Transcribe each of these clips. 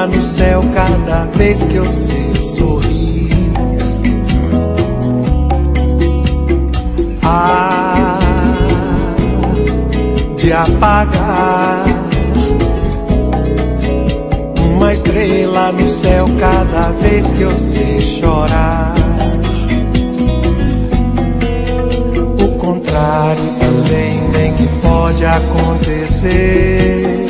estrela no céu cada vez que eu sei sorrir. De apagar uma estrela no céu cada vez que eu sei chorar. O contrário também bem que pode acontecer,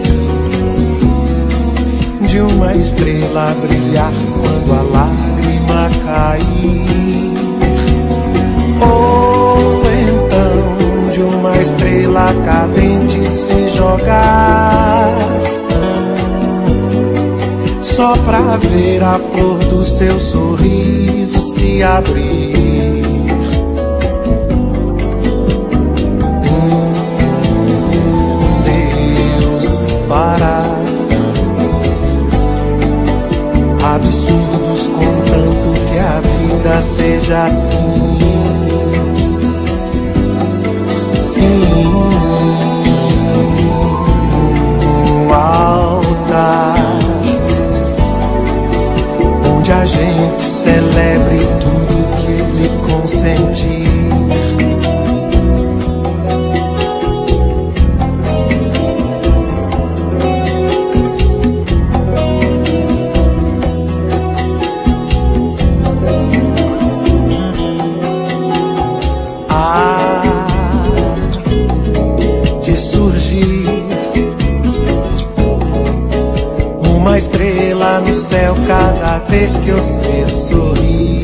de uma estrela brilhar quando a lágrima cair, ou então de uma estrela cadente se jogar, só pra ver a flor do seu sorriso se abrir. Deus fará absurdos contanto que a vida seja assim. Sim, um altar onde a gente celebre tudo que ele consentir. Surgir uma estrela no céu cada vez que eu sei sorrir.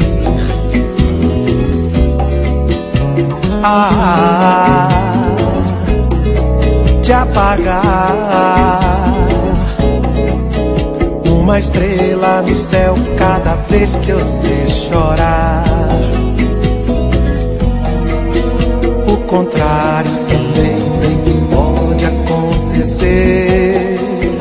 De apagar uma estrela no céu cada vez que eu sei chorar. O contrário também pode acontecer,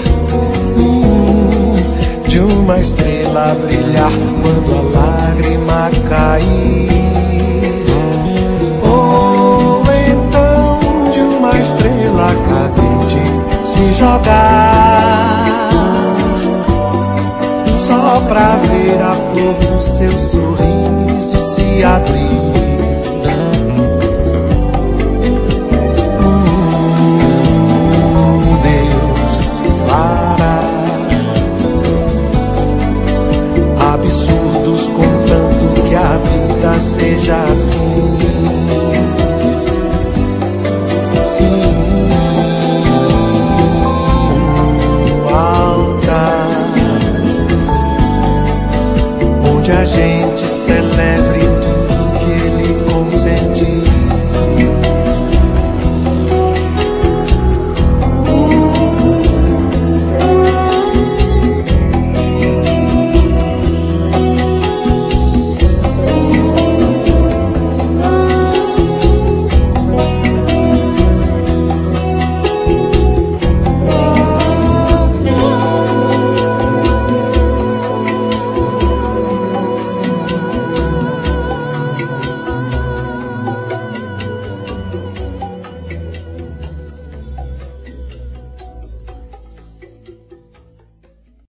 de uma estrela brilhar quando a lágrima cair, ou então de uma estrela cadente se jogar, só pra ver a flor do seu sorriso se abrir.